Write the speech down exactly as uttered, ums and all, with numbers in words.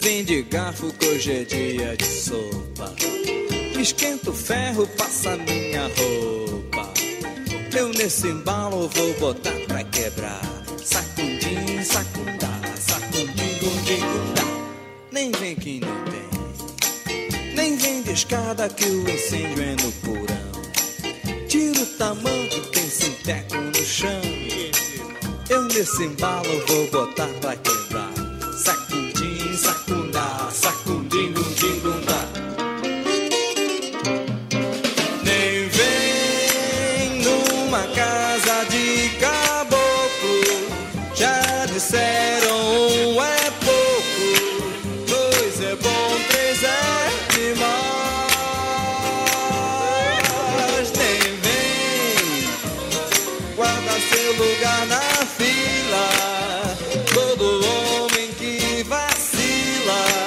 Vem de garfo que hoje é dia de sopa. Esquenta o ferro, passa minha roupa. Eu nesse embalo vou botar pra quebrar. Sacundim, sacundá, sacundim, gundim, gundá. Nem vem que não tem, nem vem de escada que o incêndio é no porão. Tira o tamanco, tem sinteco no chão. Eu nesse embalo vou botar pra quebrar.